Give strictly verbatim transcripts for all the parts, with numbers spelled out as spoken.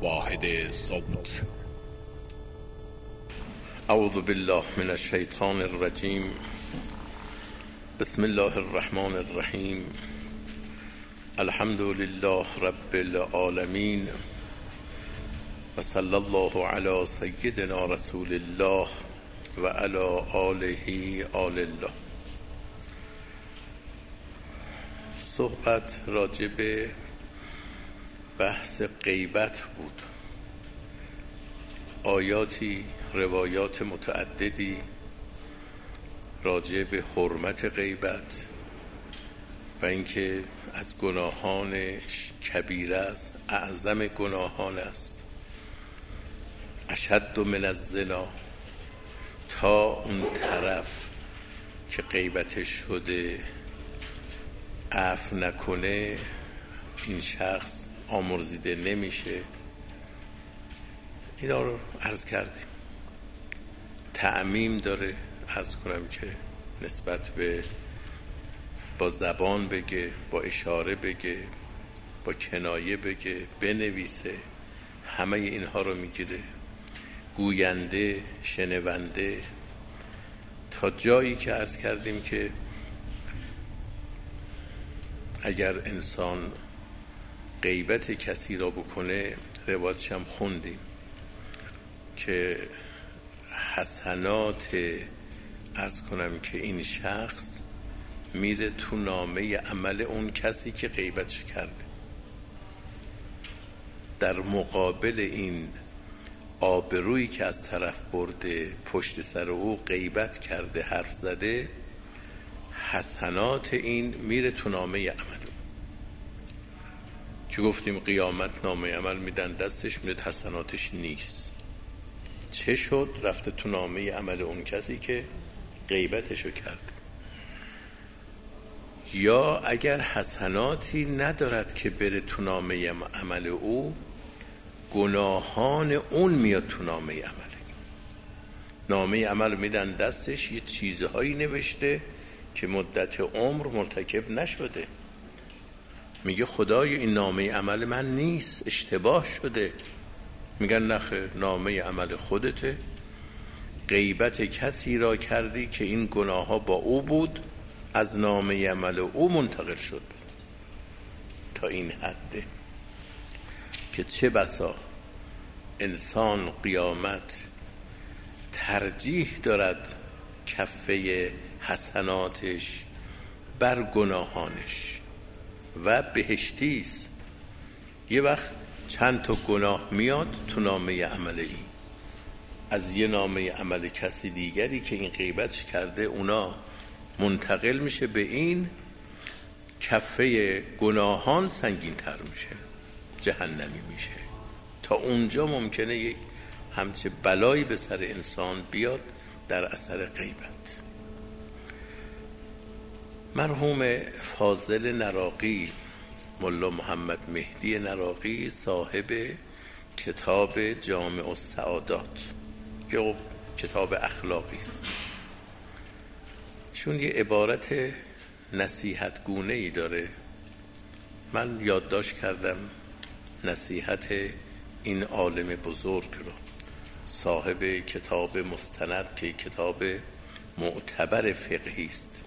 واحد صوت. اعوذ بالله من الشیطان الرجیم. بسم الله الرحمن الرحیم. الحمد لله رب العالمین و صلی الله علی سیدنا رسول الله و علی آله آل الله. صحبت راجع به بحث غیبت بود. آیاتی، روایات متعددی راجع به حرمت غیبت و اینکه از گناهان کبیره است، اعظم گناهان است، اشد من الزنا. تا اون طرف که غیبتش شده عفو نکنه این شخص آمرزیده نمیشه. اینا رو عرض کردیم. تعمیم داره، عرض کنم که نسبت به با زبان بگه، با اشاره بگه، با کنایه بگه، بنویسه، همه اینها رو میگیره. گوینده، شنونده، تا جایی که عرض کردیم که اگر انسان غیبت کسی را بکنه، روایتش هم خوندیم که حسنات عرض کنم که این شخص میره تو نامه عمل اون کسی که غیبتش کرده. در مقابل این آبرویی که از طرف برده، پشت سر او غیبت کرده، حرف زده، حسنات این میره تو نامه عمل. که گفتیم قیامت نامه عمل میدن دستش، میره حسناتش نیست. چه شد؟ رفته تو نامه عمل اون کسی که غیبتشو کرد. یا اگر حسناتی ندارد که بره تو نامه عمل او، گناهان اون میاد تو نامه عمل. نامه عمل میدن دستش، یه چیزهایی نوشته که مدت عمر مرتکب نشده. میگه خدای این نامه عمل من نیست، اشتباه شده. میگن نخه، نامه عمل خودته، غیبت کسی را کردی که این گناه ها با او بود، از نامه عمل او منتقل شد. تا این حده که چه بسا انسان قیامت ترجیح دارد کفه حسناتش بر گناهانش و بهشتیست. یه وقت چند تا گناه میاد تو نامه عمل این، از یه نامه عمل کسی دیگری که این غیبتش کرده اونا منتقل میشه به این، کفه گناهان سنگین تر میشه، جهنمی میشه. تا اونجا ممکنه یک همچه بلایی به سر انسان بیاد در اثر غیبت. مرحوم فاضل نراقی، ملا محمد مهدی نراقی، صاحب کتاب جامع السعادات که کتاب اخلاقی است، چون یه عبارت نصیحت گونه ای داره، من یادداشت کردم نصیحت این عالم بزرگ رو، صاحب کتاب مستند که کتاب معتبر فقهی است.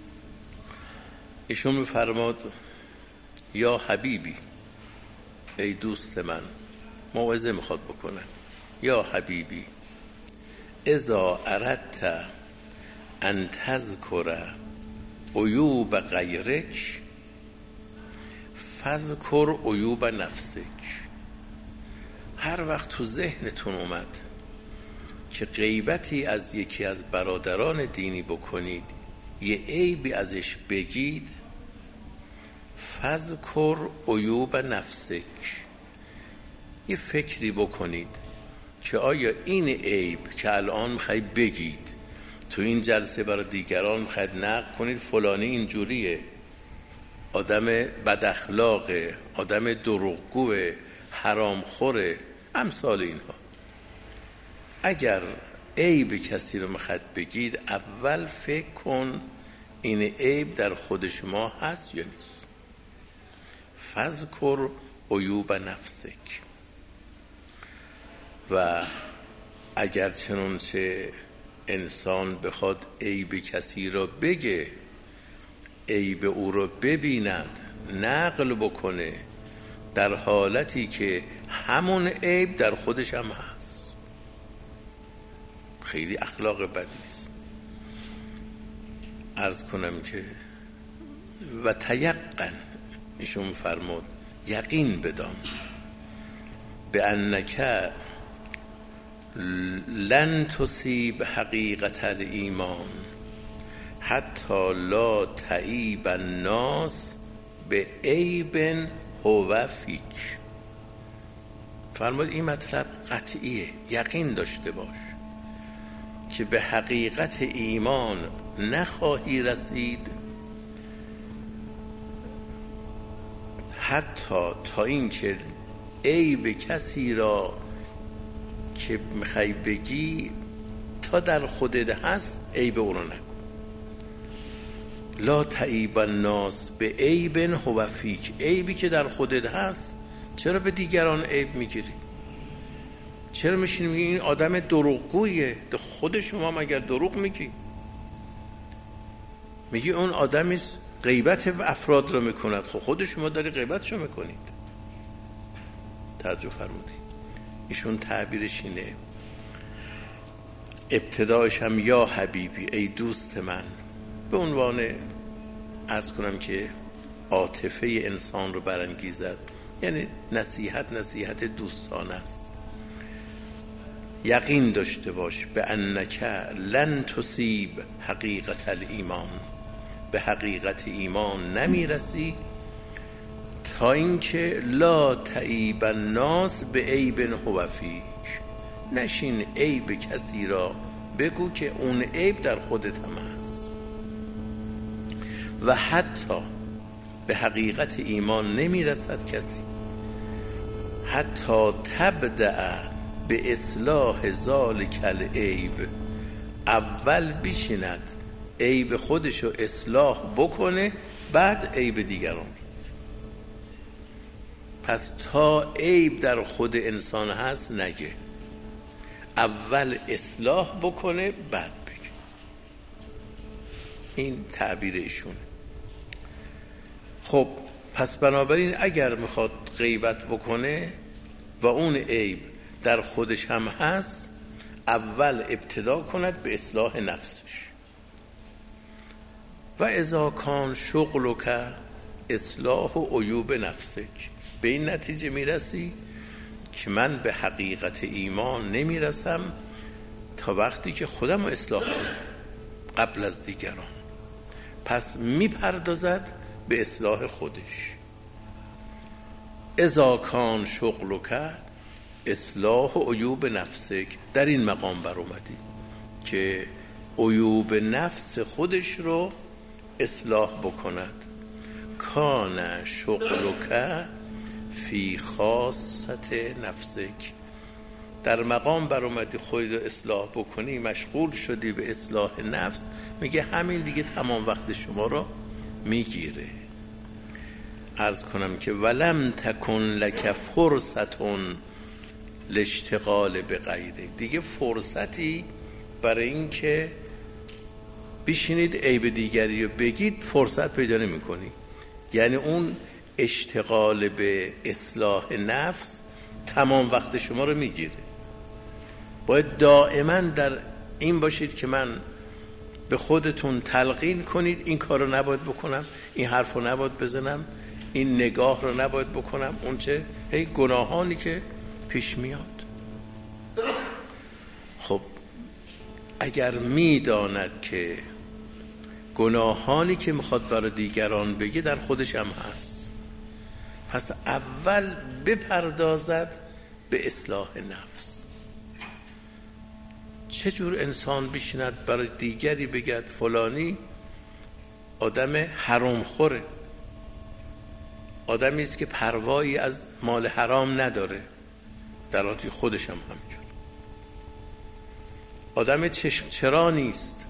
ایشون می‌فرماد یا حبیبی، ای دوست من، موعظه میخواد بکنه. یا حبیبی اذا اردت ان تذکر عیوب غیرک فذکر عیوب نفسک. هر وقت تو ذهنتون اومد که غیبتی از یکی از برادران دینی بکنید، یه عیبی ازش بگید، فذکر عیوب نفسک، یه فکری بکنید که آیا این عیب که الان میخواید بگید تو این جلسه برای دیگران میخواید نقل کنید، فلانی اینجوریه، آدم بد اخلاقه، آدم دروغگوه، حرامخوره، امثال اینها. اگر عیب کسی رو میخواید بگید، اول فکر کن این عیب در خود شما هست یا نیست. فذکر عیوب نفسک. و اگر چنانچه انسان بخواد عیب کسی را بگه، عیب او را ببیند، نقل بکنه، در حالتی که همون عیب در خودش هم هست، خیلی اخلاق بدی است. عرض کنم که و تیقن، ایشون فرمود یقین بدان، به انک لن تصیب حقیقت الایمان حتی لا تعیب الناس به عیب هو فیک. فرمود این مطلب قطعیه، یقین داشته باش که به حقیقت ایمان نخواهی رسید حتی تا این که عیب کسی را که میخوای بگی تا در خودت هست عیب او را نکن. لا تعیب الناس به عیب هو فیک، عیبی که در خودت هست چرا به دیگران عیب میگیری؟ چرا میشینی میگی این آدم دروغگویه؟ خود شما مگر دروغ میگی؟ میگی اون آدمی غیبت افراد رو میکند، خب خود شما داری غیبتشو میکنید. توجه فرمودید. ایشون تعبیرش اینه، ابتدایش هم یا حبیبی، ای دوست من، به عنوان عرض کنم که عاطفه انسان رو برانگیزد، یعنی نصیحت نصیحت دوستانه است. یقین داشته باش به انک لن تصیب حقیقت الایمان، به حقیقت ایمان نمیرسی تا اینکه لا تعیب الناس به عیب هو فیک، نشین عیب کسی را بگو که اون عیب در خودت هم هست. و حتی به حقیقت ایمان نمیرسد کسی حتی تبدأ به اصلاح ذالک العیب، اول بشیند عیب خودشو اصلاح بکنه بعد عیب دیگران. پس تا عیب در خود انسان هست نگه، اول اصلاح بکنه بعد بگه. این تعبیر ایشونه. خب پس بنابراین اگر میخواد غیبت بکنه و اون عیب در خودش هم هست، اول ابتدا کند به اصلاح نفسش. و اذا کان شغلک اصلاح عیوب نفسک، به این نتیجه میرسی که من به حقیقت ایمان نمیرسم تا وقتی که خودم رو اصلاح کنم قبل از دیگران. پس میپردازد به اصلاح خودش. اذا کان شغلک اصلاح عیوب نفسک، در این مقام بر اومدی که عیوب نفس خودش رو اصلاح بکند. کان شغلک فی خاصت نفسک، در مقام بر اومدی خودت رو اصلاح بکنی، مشغول شدی به اصلاح نفس، میگه همین دیگه تمام وقت شما رو میگیره. عرض کنم که ولم تکن لک فرصتون لاشتغال به غیره، دیگه فرصتی برای این که بشینید عیب دیگری رو بگید فرصت پیدا نمی کنی. یعنی اون اشتغال به اصلاح نفس تمام وقت شما رو میگیره. باید دائما در این باشید که من به خودتون تلقین کنید این کار رو نباید بکنم، این حرف رو نباید بزنم، این نگاه رو نباید بکنم، اون چه هی گناهانی که پیش میاد. خب اگر میداند که گناهانی که میخواد برای دیگران بگه در خودش هم هست، پس اول بپردازد به اصلاح نفس. چجور انسان بشیند برای دیگری بگد فلانی آدم حرام خوره، آدمی است که پروایی از مال حرام نداره، در حالی خودش هم همینجور. آدم چشم چرا نیست،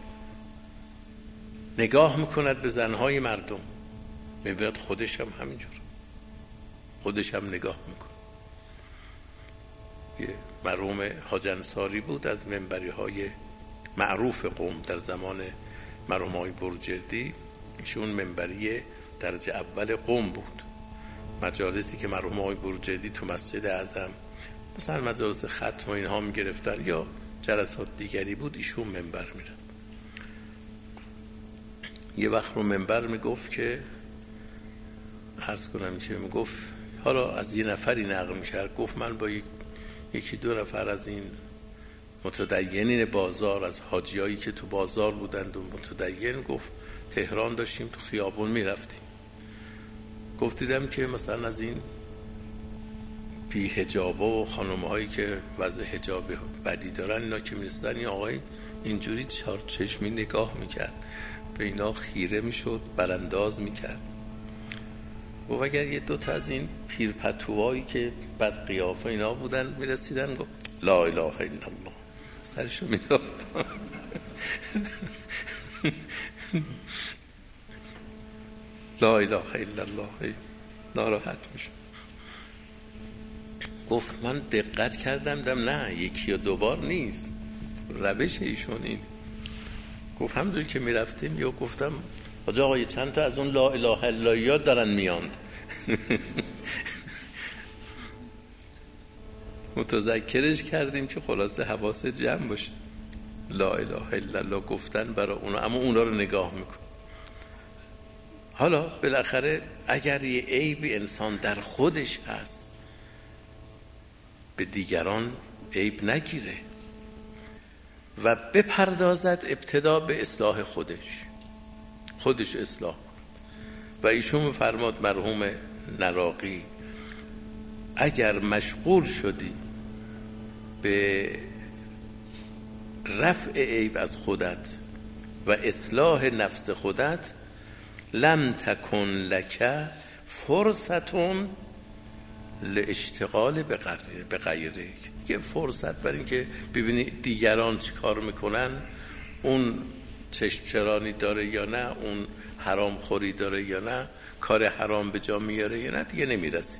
نگاه میکند به زنهای مردم، میبیند خودش هم همینجور، خودش هم نگاه میکن. یه مرحوم حاج انصاری بود، از منبری های معروف قم در زمان مرحوم آقای برجردی. ایشون منبری درجه اول قم بود. مجالسی که مرحوم آقای برجردی تو مسجد اعظم مثلا مجالس ختم و اینها میگرفتن یا جلسات دیگری بود، ایشون منبر میرفت. یه وقت رو منبر میگفت که عرض کنم که میگفت حالا از یه نفری نقل میکرد، گفت من با یک یکی دو نفر از این متدینین بازار، از حاجیایی که تو بازار بودند و متدین، گفت تهران داشتیم تو خیابون میرفتیم، گفت دیدم که مثلا از این بی حجابا و خانم هایی که وضع حجاب بدی دارن، اینا که میرستن این آقای اینجوری چهار چشمی نگاه میکرد، به اینا خیره میشد، برانداز میکرد. گفت اگر یه دوتا از این پیرپتوهایی که بد قیافه اینا بودن میرسیدن، گفت لا اله الا الله، سرشو میداد لا اله الا الله، ناراحت میشه. گفت من دقت کردم دم نه یکی یا دوبار نیست، روش ایشون این. گفت همونجوری که میرفتیم یا گفتم حاج آقا چند تا از اون لا اله الا الله دارن میاند متذکرش کردیم که خلاصه حواس جمع باشه، لا اله الا الله گفتن برای اونا، اما اونا رو نگاه میکن. حالا بالاخره اگر یه عیبی انسان در خودش هست، به دیگران عیب نگیره و بپردازد ابتدا به اصلاح خودش، خودش اصلاح. و ایشون فرماد مرحوم نراقی اگر مشغول شدی به رفع عیب از خودت و اصلاح نفس خودت، لم تکن لک فرصتون لاشتغال به غیره، که فرصت برای این که ببینی دیگران چی کار میکنن، اون چشم چرانی داره یا نه، اون حرام خوری داره یا نه، کار حرام به جا میاره یا نه، دیگه نمیرسید.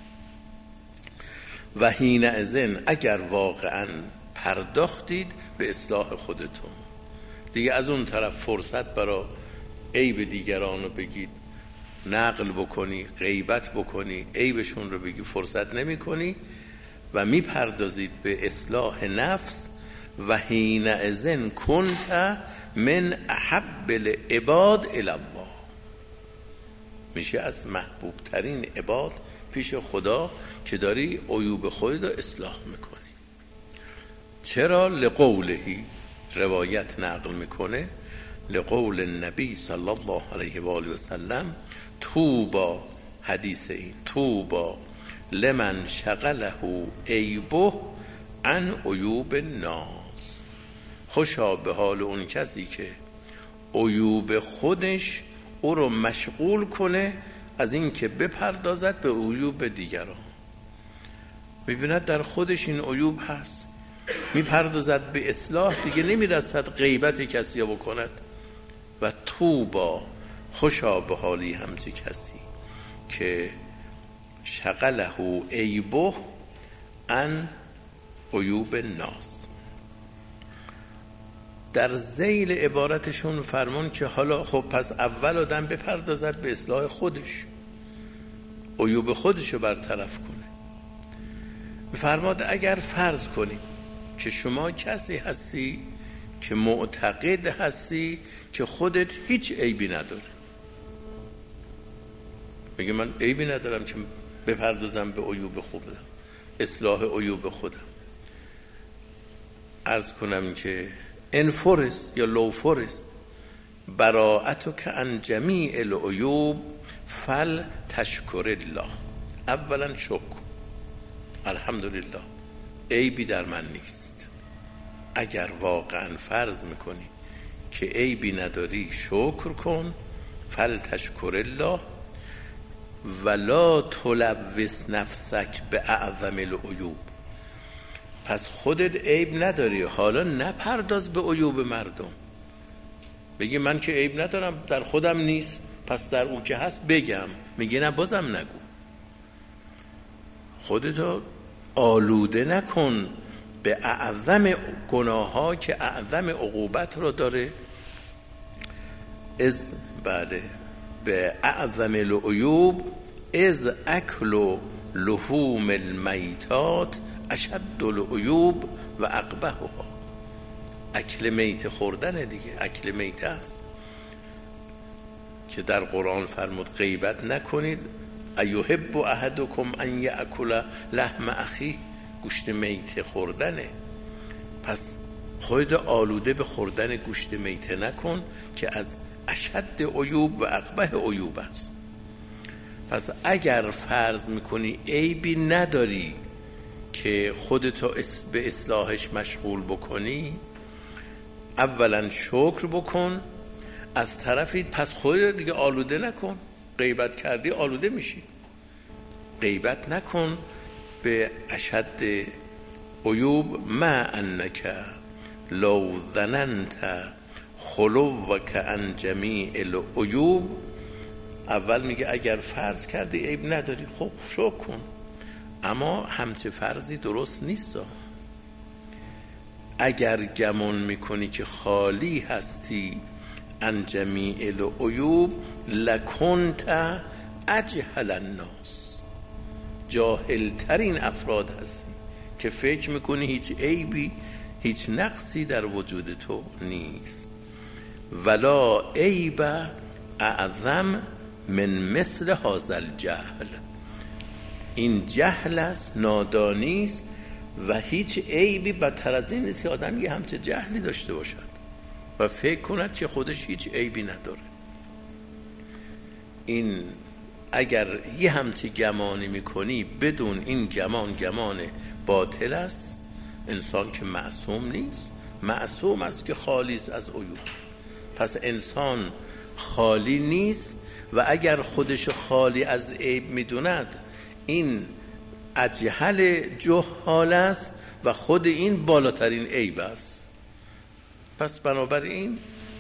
و حین اذن اگر واقعا پرداختید به اصلاح خودتون، دیگه از اون طرف فرصت برای عیب دیگران رو بگید، نقل بکنی، غیبت بکنی، عیبشون رو بگی، فرصت نمی کنی و می پردازید به اصلاح نفس. و حین اذن کنت من احب العباد الی الله، میشه از محبوب ترین عباد پیش خدا که داری عیوب خودت رو اصلاح میکنی. چرا؟ لقولهی، روایت نقل میکنه، لقول النبی صلی الله علیه و آله و سلم، توبا، حدیث این، توبا لمن شغله عیبه عن عیوب الناس، خوشا به حال اون کسی که عیوب خودش او رو مشغول کنه از این که بپردازد به عیوب دیگران. میبیند در خودش این عیوب هست، میپردازد به اصلاح، دیگه نمیرسد غیبت کسی رو بکند. و توبا، خوشا به حالی همچه کسی که شغله عیبه عن عیوب الناس. در ذیل عبارتشون فرمون که حالا خب پس اول آدم بپردازد به اصلاح خودش، عیوب خودش رو برطرف کنه. فرماد اگر فرض کنی که شما کسی هستی که معتقد هستی که خودت هیچ عیبی نداری، میگه من عیبی ندارم که بپردازم به عیوب خودم، اصلاح عیوب خودم، عرض کنم که انفرس یا لو فرس براءتو که عن جمیع العیوب فل تشکر الله. اولا شکر، الحمدلله عیبی در من نیست. اگر واقعا فرض میکنی که عیبی نداری، شکر کن، فل تشکر الله ولا تلوث نفسک به اعظم العیوب. پس خودت عیب نداری، حالا نپرداز به عیوب مردم. بگی من که عیب ندارم، در خودم نیست، پس در او که هست بگم. میگه نه، بازم نگو. خودتو آلوده نکن به اعظم گناه ها که اعظم عقوبت رو داره. از بله به اعظم العیوب از اکل لحوم المیتات اشد العیوب و اقبحها. اکل میت خوردن دیگه، اکل میت است که در قرآن فرمود غیبت نکنید. ایحب احدکم ان یاکل لحم اخیه، گوشت میت خوردنه. پس خود آلوده به خوردن گوشت میت نکن که از اشد عیوب و اقبح عیوب است. پس اگر فرض میکنی عیبی نداری که خودتو به اصلاحش مشغول بکنی، اولا شکر بکن، از طرفی پس خودت دیگه آلوده نکن. غیبت کردی آلوده میشی. غیبت نکن به اشد عیوب، ما انک لو ظننت خلوک عن جمیع العیوب. اول میگه اگر فرض کردی عیب نداری، خب شکر کن، اما همچه فرضی درست نیست. اگر گمان میکنی که خالی هستی عن جمیع العیوب لکنت اجهل الناس، جاهل ترین افراد هستی که فکر میکنی هیچ عیبی هیچ نقصی در وجود تو نیست. ولا عیب اعظم من مثل هذا الجهل، این جهل است، نادانی است و هیچ عیبی بدتر از این نیست که آدم یه همچه جهلی داشته باشد و فکر کند که خودش هیچ عیبی نداره. این اگر یه همچه گمانی میکنی بدون این گمان گمان باطل است. انسان که معصوم نیست، معصوم است که خالی است از عیوب. پس انسان خالی نیست و اگر خودش خالی از عیب میدوند این اجهل جهال است و خود این بالاترین عیب است. پس بنابراین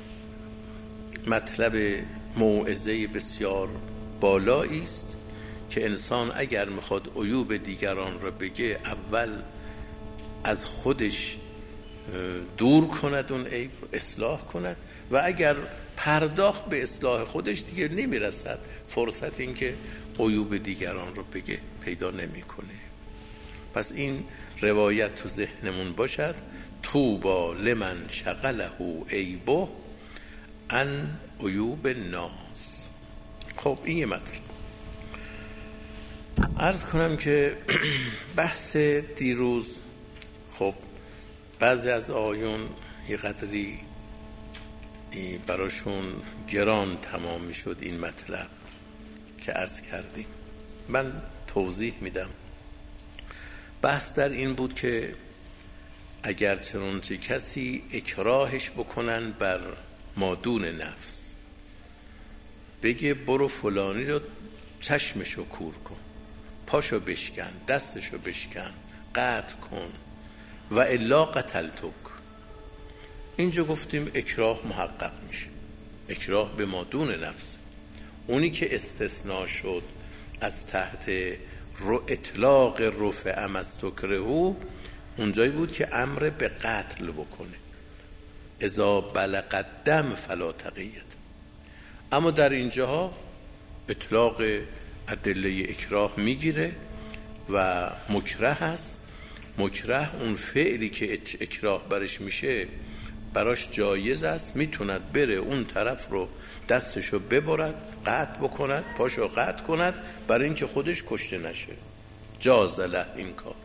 مطلب موعظه بسیار بالایی است که انسان اگر میخواد عیوب دیگران را بگه، اول از خودش دور کند اون عیب رو، اصلاح کند و اگر پرداخت به اصلاح خودش دیگه نمیرسد فرصت این که عیوب دیگران رو بگه پیدا نمیکنه. پس این روایت تو ذهنمون باشد. طوبی لمن شغله عیبه عن عیوب الناس. خب این یه مطلب. عرض کنم که بحث دیروز خب بعضی از آیون یه قدری براشون گران تمام می شد این مطلب که عرض کردیم. من توضیح میدم. بحث در این بود که اگر چنانچه کسی اکراهش بکنن بر مادون نفس، بگه برو فلانی رو چشمشو کور کن، پاشو بشکن، دستشو بشکن، قطع کن و الا قتلتک. اینجا گفتیم اکراه محقق میشه، اکراه به مادون نفس. اونی که استثناء شد از تحت رو اطلاق رفع امستکرهو اونجایی بود که امر به قتل بکنه، اذا بلغ الدم فلا تقیت. اما در اینجاها اطلاق ادله اکراه میگیره و مکره هست. مکره اون فعلی که اکراه برش میشه براش جایز است، میتوند بره اون طرف رو دستشو ببرد، قطع بکند، پاشو قطع کند برای اینکه خودش کشته نشه. جاز له این کار.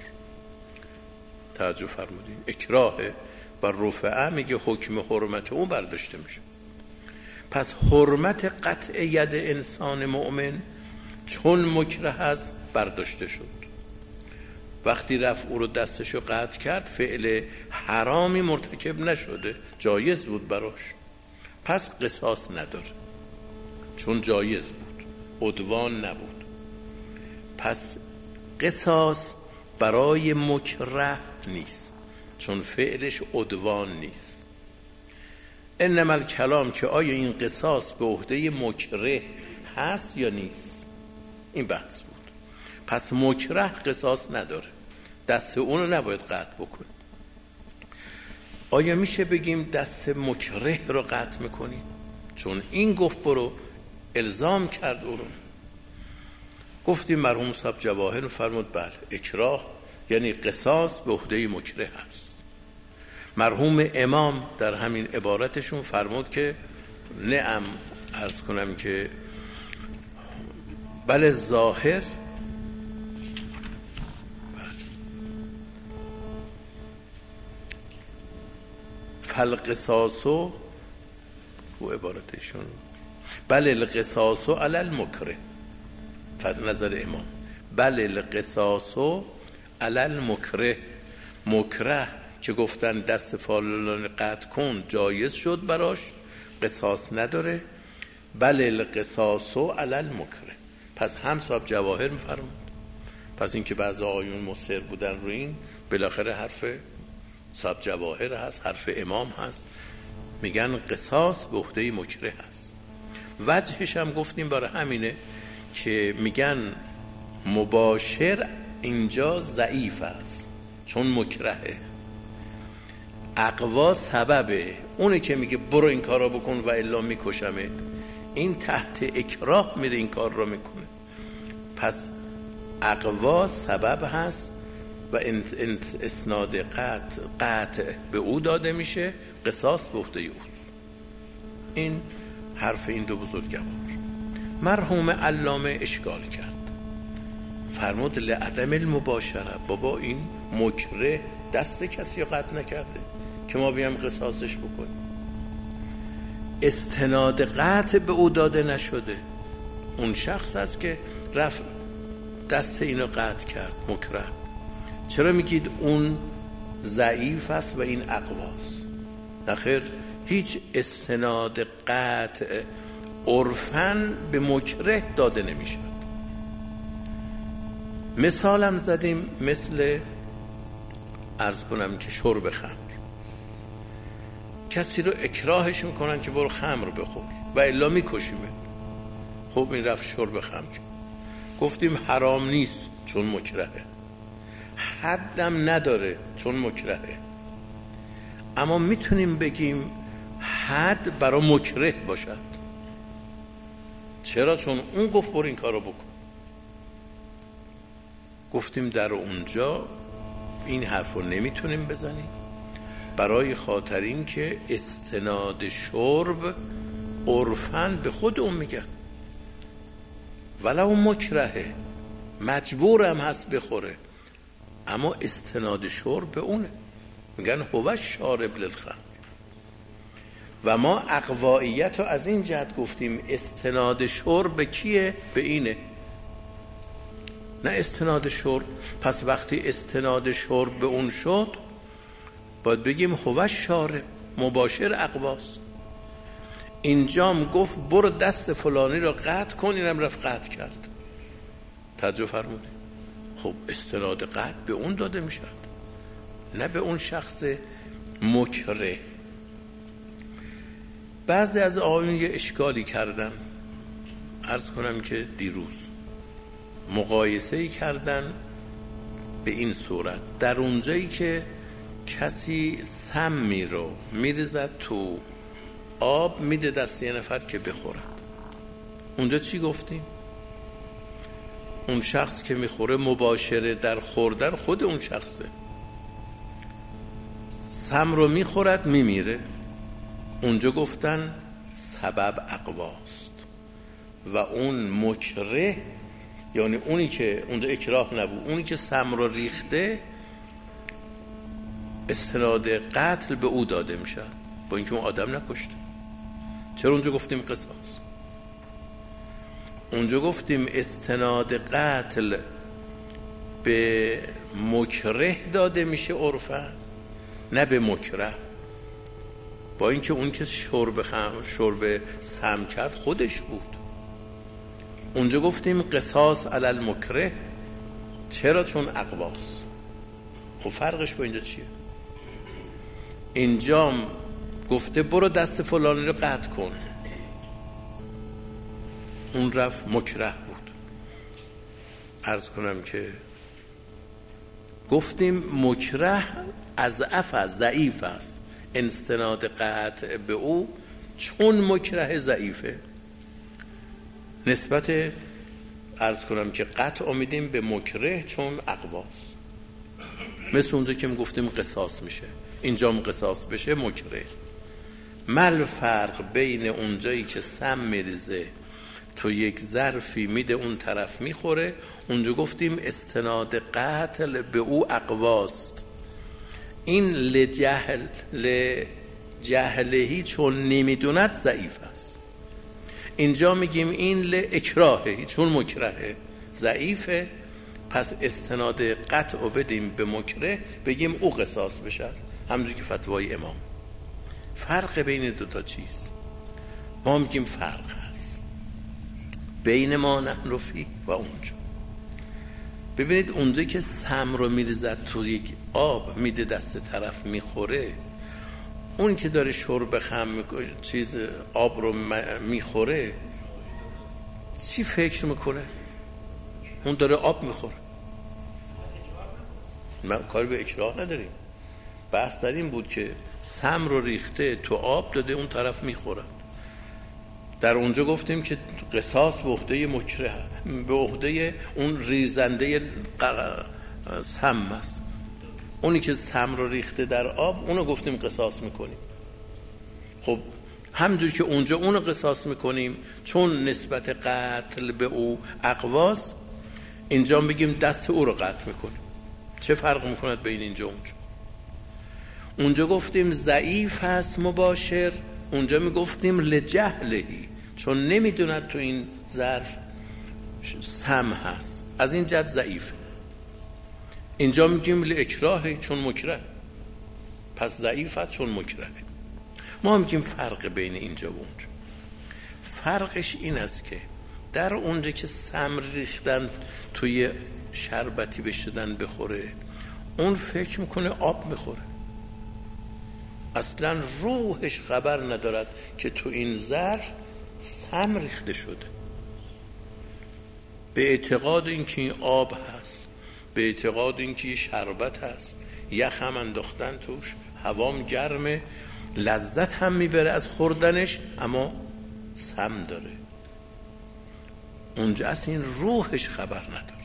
توجه فرمودین؟ اکراه بر رفعه میگه حکم حرمت اون برداشته میشه. پس حرمت قطع ید انسان مؤمن چون مکره هست برداشته شد. وقتی رفت او رو دستشو قطع کرد فعل حرامی مرتکب نشده، جایز بود براش، پس قصاص نداره چون جایز بود، عدوان نبود. پس قصاص برای مکره نیست چون فعلش عدوان نیست. انما الکلام که آیا این قصاص به عهده مکره هست یا نیست، این بحث بود. پس مکره قصاص نداره. دست اون رو نباید قطع بکنیم. آیا میشه بگیم دست مکره رو قطع میکنیم؟ چون این گفت برو، الزام کرد او رو. گفتیم مرحوم صاحب جواهر فرمود بله، اکراه یعنی قصاص به عهده مکره هست. مرحوم امام در همین عبارتشون فرمود که نعم، عرض کنم که بله ظاهر فالقصاصو، و عبارتشون بله القصاصو علی المکره، نظر امام بله القصاصو علی المکره، مکره که گفتن دست فلان قطع کن جایز شد براش، قصاص نداره، بله القصاصو علی المکره. پس هم صاحب جواهر میفرمود. پس این که بعضی آیون مصر بودن رو این، بالاخره حرف صاحب جواهر هست، حرف امام هست، میگن قصاص به عهده مکره هست. وجهش هم گفتیم برای همینه که میگن مباشر اینجا ضعیف است چون مکرهه، اقوا سببه، اونه که میگه برو این کار را بکن و الا میکشمت، این تحت اکراه میره این کار را میکنه. پس اقوا سبب هست و انت اسناد قطع قطع به او داده میشه، قصاص به عهده او. این حرف این دو بزرگوار. مرحوم علامه اشکال کرد، فرمود لعدم المباشره، بابا این مکره دست کسی قطع نکرده که ما بیام قصاصش بکنیم، استناد قطع به او داده نشده، اون شخص است که رفت دست اینو قطع کرد، مکره. چرا میگید اون ضعیف است و این اقواست؟ نخیر، هیچ استناد قطع عرفاً به مکره داده نمیشه. مثالم زدیم مثل عرض کنم که شرب خمر، کسی رو اکراهش میکنن که برو خمر بخور و الا میکشیمه. خب این رفت شرب خمر، گفتیم حرام نیست چون مکرهه، حدم نداره چون مکرهه، اما میتونیم بگیم حد برای مکره باشد. چرا؟ چون اون گفت برو این کارو بکن. گفتیم در اونجا این حرف رو نمیتونیم بزنیم برای خاطر این که استناد شرب عرفاً به خود اون میگن ولو مکرهه، مجبورم هست بخوره، اما استناد شرب به اونه، میگن هو شارب للخمر. و ما اقوائیت رو از این جهت گفتیم استناد شرب به کیه؟ به اینه، نه استناد شرب. پس وقتی استناد شرب به اون شد باید بگیم هو شارب، مباشر اقواست. اینجام گفت برو دست فلانی رو قطع کن، اینم رفت قطع کرد. توجه فرمودید؟ خب استناد قطع به اون داده میشد، نه به اون شخص مکره. بعضی از آیون یه اشکالی کردن، عرض کنم که دیروز مقایسه‌ای کردن به این صورت، در اونجایی که کسی سمی رو میریزد تو آب میده دست یه نفر که بخورد، اونجا چی گفتیم؟ اون شخص که میخوره مباشره در خوردن خود اون شخصه، سم رو میخورد میمیره. اونجا گفتن سبب اقواست و اون مکره، یعنی اونی که اونجا اکراه نبود، اونی که سم رو ریخته استناد قتل به او داده میشه با اینکه اون آدم نکشته. چرا اونجا گفتیم قصاص؟ اونجا گفتیم استناد قتل به مکره داده میشه عرفاً، نه به مکره، با اینکه اون که شرب خم شرب سم کرد خودش بود. اونجا گفتیم قصاص علی المکره. چرا؟ چون اقواس. خب فرقش با اینجا چیه؟ اینجا گفته برو دست فلانی رو قطع کن، اون رفت مکره بود. عرض کنم که گفتیم مکره اضعف است، ضعیف است. استناد قطع به او چون مکره ضعیفه، نسبت عرض کنم که قطع امیدیم به مکره چون اقواس. مثل اونجا که گفتیم قصاص میشه، اینجا هم قصاص بشه مکره. مل فرق بین اونجایی که سم میریزه تو یک ظرفی میده اون طرف میخوره، اونجا گفتیم استناد قتل به او اقواست. این لجهل لجهلهی چون نمیدوند ضعیف است. اینجا میگیم این لاکراهی چون مکرهه ضعیفه، پس استناد قطع رو بدیم به مکره، بگیم او قصاص بشه، همونجوری که فتوای امام. فرق بین دو تا چیز ما میگیم فرق هست بین ما نحن فی و اونجا. ببینید اونجا که سم رو میریزد تو یک آب میده دست طرف میخوره، اون که داره شرب خم میکنه چیز آب رو میخوره چی فکر میکنه؟ اون داره آب میخوره. ما کاری به اکراه نداریم، بحث در این بود که سم رو ریخته تو آب داده اون طرف میخوره. در اونجا گفتیم که قصاص به عهده مکره، به عهده اون ریزنده سم است. اونی که سم رو ریخته در آب اونو گفتیم قصاص میکنیم. خب همجور که اونجا اونو قصاص میکنیم چون نسبت قتل به او اقواس، اینجا بگیم دست او رو قطع میکنیم. چه فرق میکند بین اینجا اونجا؟ اونجا گفتیم ضعیف هست مباشر، اونجا میگفتیم لجهلهی چون نمیدوند تو این ظرف سم هست، از این جد ضعیف. اینجا میگیم لاکراهی چون مکره، پس ضعیف هست چون مکره. ما میگیم فرق بین اینجا و اونجا، فرقش این است که در اونجا که سم ریختن توی شربتی بشدن بخوره، اون فکر میکنه آب میخوره، اصلا روحش خبر ندارد که تو این ظرف سم ریخته شده. به اعتقاد اینکه این آب هست، به اعتقاد اینکه این شربت هست، یخ هم انداختن توش، هوام گرمه، لذت هم میبره از خوردنش، اما سم داره. اونجا اصلا این روحش خبر نداره.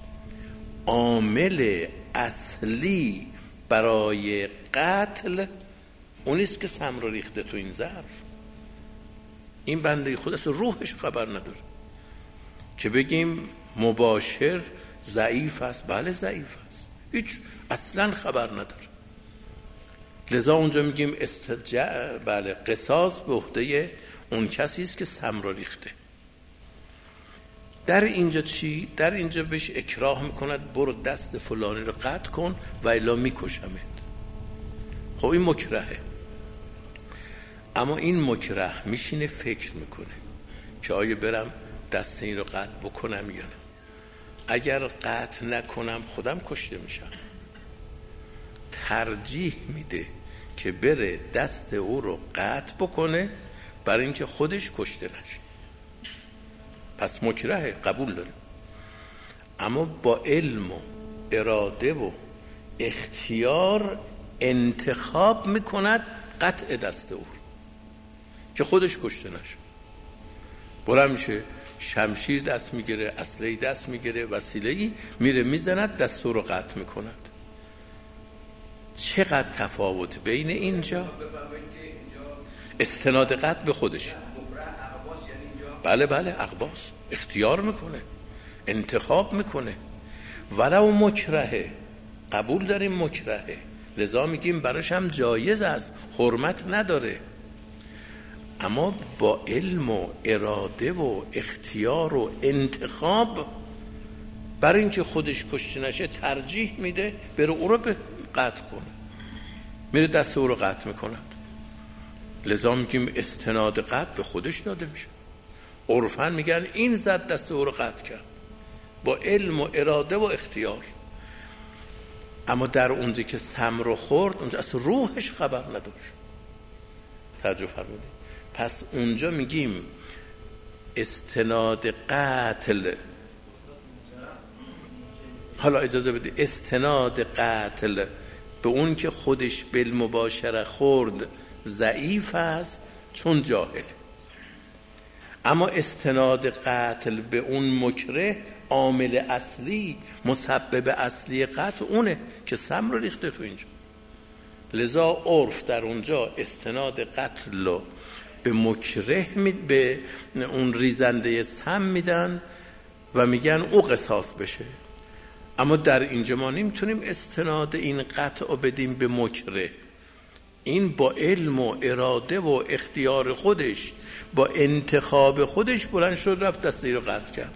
عامل اصلی برای قتل اونیست که سم رو ریخته تو این ظرف. این بنده خود اصلا روحش خبر نداره که بگیم مباشر ضعیف است. بله ضعیف است، هیچ اصلا خبر نداره. لذا اونجا میگیم استجع... بله قصاص به عهده اون کسی است که سم رو ریخته. در اینجا چی؟ در اینجا بهش اکراه میکند برو دست فلانی رو قطع کن و الا میکشمت. خب این مکرهه، اما این مکره میشینه فکر میکنه که آیا برم دست این رو قطع بکنم یا نه. اگر قطع نکنم خودم کشته میشم. ترجیح میده که بره دست او رو قطع بکنه برای اینکه خودش کشته نشه. پس مکره قبول داره، اما با علم و اراده و اختیار انتخاب میکند قطع دست او که خودش کشته نشه. بلند میشه شمشیر دست میگیره، اسلحه دست میگیره، وسیله‌ای میره میزند، دست او رو قطع میکند. چقدر تفاوت بین اینجا استناد قطع به خودش. بله بله اقباس اختیار میکنه، انتخاب میکنه. ولو مکرهه، قبول داریم مکرهه، لذا میگیم براش هم جایز است، حرمت نداره، اما با علم و اراده و اختیار و انتخاب برای اینکه خودش کشته نشه ترجیح میده بره او رو قطع کنه، میره دست او رو قطع میکند. لذا میگیم استناد قطع به خودش داده میشه. عرفاً میگن این زد دست او رو قطع کرد با علم و اراده و اختیار. اما در اونجا که سم رو خورد اونجا اصلا روحش خبر نداشت. توجه فرمودید؟ پس اونجا میگیم استناد قتل. حالا اجازه بده، استناد قتل به اون که خودش بالمباشره خورد ضعیف است چون جاهل، اما استناد قتل به اون مکره عامل اصلی، مسبب اصلی قتل اونه که سم رو ریخته تو اینجا. لذا عرف در اونجا استناد قتل رو به مکره مید، به اون ریزنده سم میدن و میگن او قصاص بشه. اما در اینجا ما نمیتونیم استناد این قطع رو بدیم به مکره. این با علم و اراده و اختیار خودش، با انتخاب خودش بلند شد رفت دسته رو قطع کرد.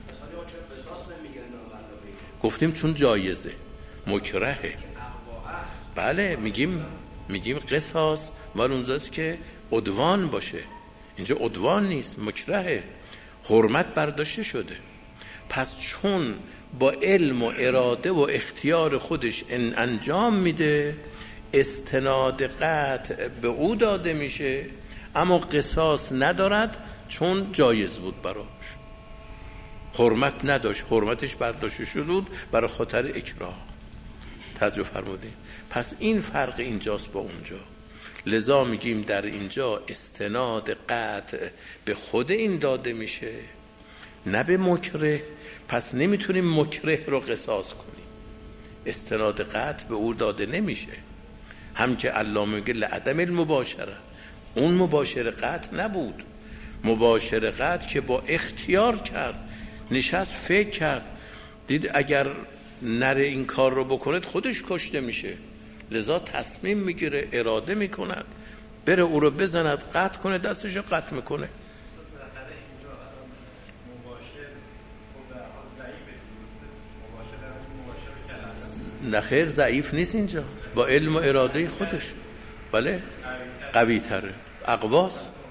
گفتیم چون جایزه، مکرهه. بله میگیم میگیم قصاص مال اونجاست که عدوان باشه. اینجا عدوان نیست، مکرهه، حرمت برداشته شده. پس چون با علم و اراده و اختیار خودش انجام میده، استناد قطع به او داده میشه، اما قصاص ندارد چون جایز بود براش، حرمت نداشت، حرمتش برداشته شده بود برای خاطر اکراه. توجه فرمودین؟ پس این فرق اینجاست با اونجا. لذا میگیم در اینجا استناد قطع به خود این داده میشه، نه به مکره. پس نمیتونیم مکره رو قصاص کنیم، استناد قطع به او داده نمیشه. هم که علامه میگه لعدم المباشره، اون مباشر قطع نبود، مباشر قطع که با اختیار کرد، نشست فکر کرد، دید اگر نره این کار رو بکند خودش کشته میشه، لذا تصمیم میگیره، اراده میکند بره او رو بزند، قطع کنه، دستش رو قطع میکنه. نخیر ضعیف نیست اینجا، با علم و اراده خودش بله قوی تره. اقواس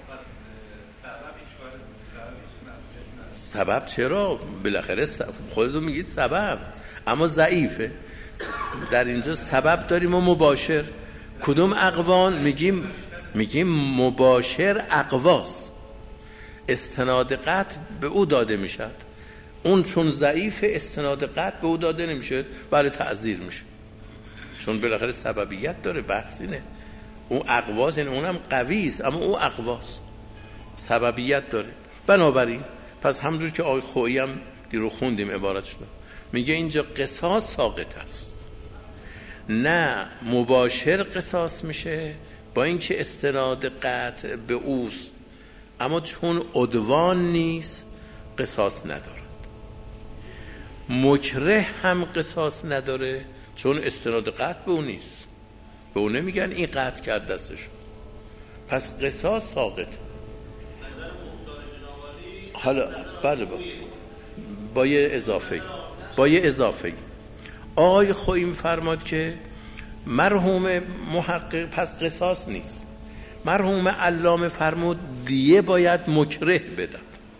سبب چرا؟ بالاخره خودتون میگید سبب، اما ضعیفه. در اینجا سبب داریم و مباشر. کدوم اقوان؟ میگیم میگیم مباشر اقواس، استناد قطع به او داده میشد. اون چون ضعیف استناد قطع به او داده نمیشه، بله تعذیر میشه، چون بالاخره سببیت داره. بحث اینه اون اقواس، یعنی اونم قوی است اما او اقواس سببیت داره. بنابراین پس همونجور که آقای خویی هم دیرو خوندیم عبارتش رو، میگه اینجا قصاص ساقط است، نه مباشر قصاص میشه با اینکه استناد قطع به اوست، اما چون عدوان نیست قصاص نداره. مکره هم قصاص نداره چون استناد قطع به او نیست، به او نمیگن این قطع کرد دستشو، پس قصاص ساقط. حالا بله با, با یه اضافه با یه اضافه آقای خویی فرماد که مرحوم محقق پس قصاص نیست، مرحوم علامه فرمود دیه باید مکره بدن،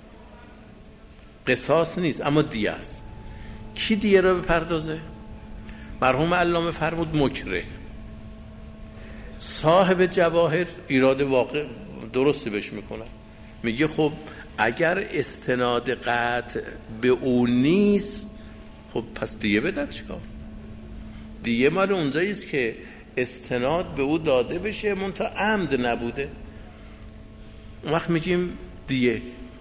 قصاص نیست اما دیه است. کی دیه رو بپردازه؟ مرحوم علامه فرمود مکره. صاحب جواهر ایراد واقع درستی بهش میکنه، میگه خب اگر استناد قطع به اون نیست خب پس دیه بدن چیکار؟ دیه مال اونجاییست که استناد به او داده بشه منتها عمد نبوده، اون وقت میگیم دیه.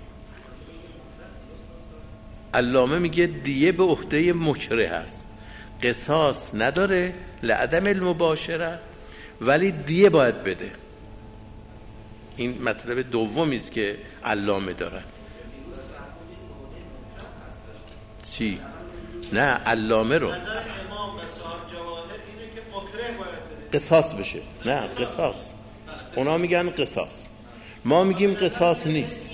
علامه میگه دیه به عهده مکره هست، قصاص نداره لعدم المباشره، ولی دیه باید بده. این مطلب دومی است که علامه دارد. چی؟ نه علامه رو قصاص بشه، نه قصاص، اونا میگن قصاص، ما میگیم قصاص نیست.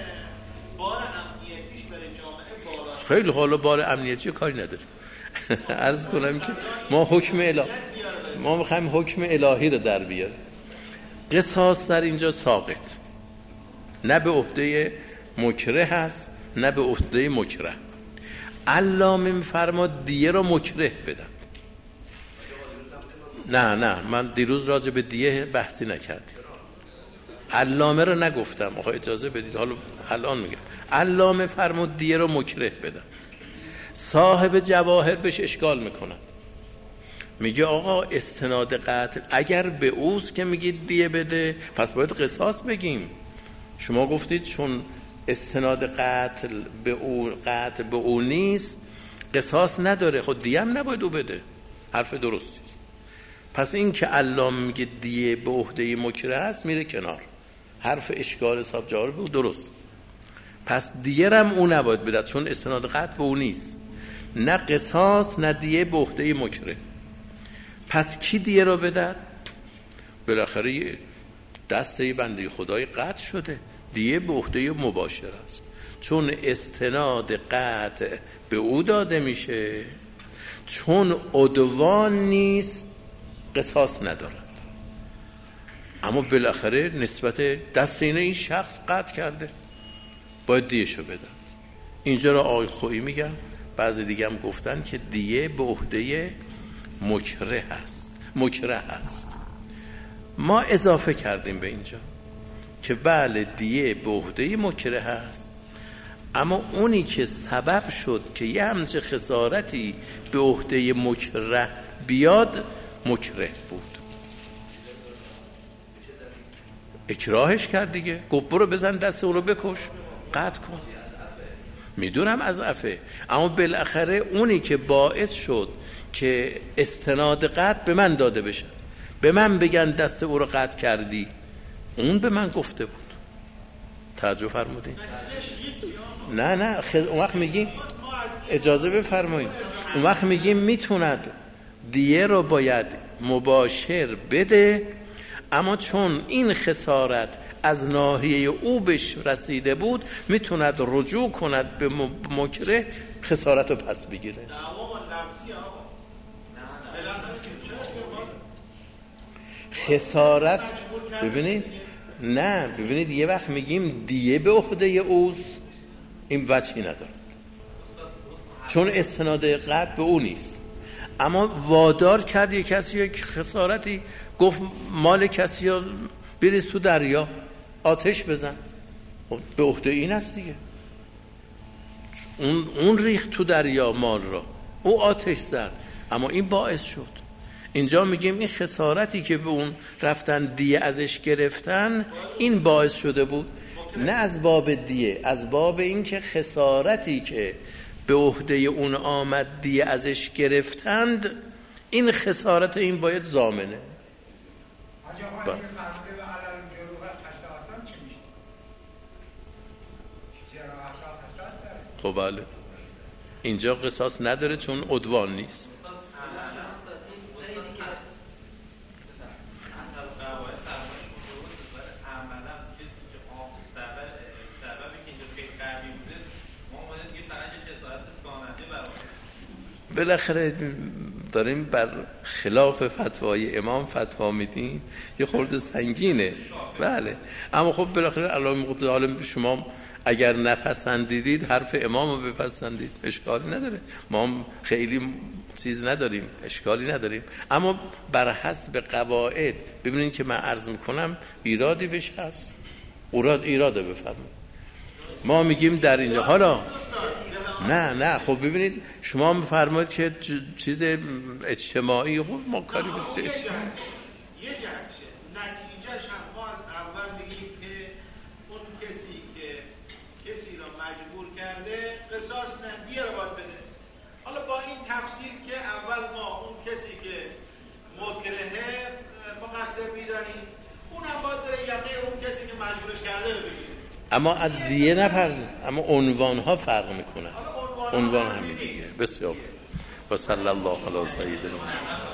خیلی حالا بار امنیتی کاری نداریم. عرض کنم که ما حکم الهی ما میخوایم حکم الهی رو در بیاریم. قصاص در اینجا ساقط، نه به عهده مکره هست نه به عهده مکره. علامه میفرماد دیه رو مکره بدن. نه نه من دیروز راجع به دیه بحثی نکردیم، علامه رو نگفتم. آقا اجازه بدید حالا الان میگم. علامه فرمود دیه رو مکره بدن. صاحب جواهر بهش اشکال میکنن، میگه آقا استناد قتل اگر به اوست که میگید دیه بده، پس باید قصاص بگیم. شما گفتید چون استناد قتل به او قتل به او نیست قصاص نداره، خود دیه هم نباید او بده. حرف درستی. پس این که علام میگه دیه به عهده مکره است میره کنار، حرف اشکال صاحب جوهر بود درست. پس دیه هم او نباید بده چون استناد قتل به او نیست، نه قصاص نه دیه به عهده مکره. پس کی دیه رو بده؟ بالاخره دسته بنده خدای قطع شده، دیه به عهده مباشر است، چون استناد قطع به او داده میشه، چون عدوان نیست قصاص ندارد. اما بالاخره نسبت دست اینه این شخص قطع کرده باید دیه شو بدن. اینجا را آقای خویی میگن، بعضی دیگه هم گفتن که دیه به عهده مکره هست مکره هست. ما اضافه کردیم به اینجا که بله دیه به عهده مکره هست، اما اونی که سبب شد که یه همچه خسارتی به عهده مکره بیاد مکره بود، اکراهش کرد دیگه، گفت برو بزن دست او رو بکش قطع کن. میدونم از عفه، اما بالاخره اونی که باعث شد که استناد قطع به من داده بشه، به من بگن دست او رو قطع کردی، اون به من گفته بود. توجه فرمودین؟ نه نه خ... اون وقت میگیم اجازه بفرمایید، اون وقت میگیم میتوند دیه رو باید مباشر بده، اما چون این خسارت از ناحیه او بهش رسیده بود میتوند رجوع کند به مکره خسارت رو پس بگیره. خسارت ببینید، نه ببینید یه وقت میگیم دیه به عهده اوست، این وجهی نداره چون استناد قطع به او نیست، اما وادار کرد یک کسی یک خسارتی، گفت مال کسی رو بریز تو دریا آتش بزن، به عهده این است دیگه. اون اون ریخت تو دریا مال را، او آتش زد، اما این باعث شد. اینجا میگیم این خسارتی که به اون رفتن دیه ازش گرفتن این باعث شده بود، نه از باب دیه، از باب این که خسارتی که به عهده اون آمد دیه ازش گرفتند، این خسارت این باید ضامنه. با. خب بله اینجا قصاص نداره چون عدوان نیست. بالاخره داریم بر خلاف فتوای امام فتوا میدیم، یه خورده سنگینه بله، اما خب بالاخره علامه مقتدی به شما اگر نپسندیدید حرف امام رو بپسندید اشکالی نداره، ما هم خیلی چیز نداریم اشکالی نداریم، اما بر حسب قواعد ببینید که من عرض میکنم ایرادی بهش هست، ایراد ایراده بفرمایید. ما میگیم در اینجا حالا نه نه خب ببینید شما میفرمایید که ج... چیز اجتماعی، خب ما کاری بسید یه جهشه نتیجهش هم ما از اول بگیم که اون کسی که کسی را مجبور کرده قصاص ندیه رو باید بده. حالا با این تفسیر که اول ما اون کسی که مکرهه مقصر میدانیست، اون هم باید بره یقه اون کسی که مجبورش کرده رو بگیره. اما از دیه نپرد، اما عنوان ها فرق میکنه، عنوان همین دیگه. بسیار. و صلی الله علی سیدنا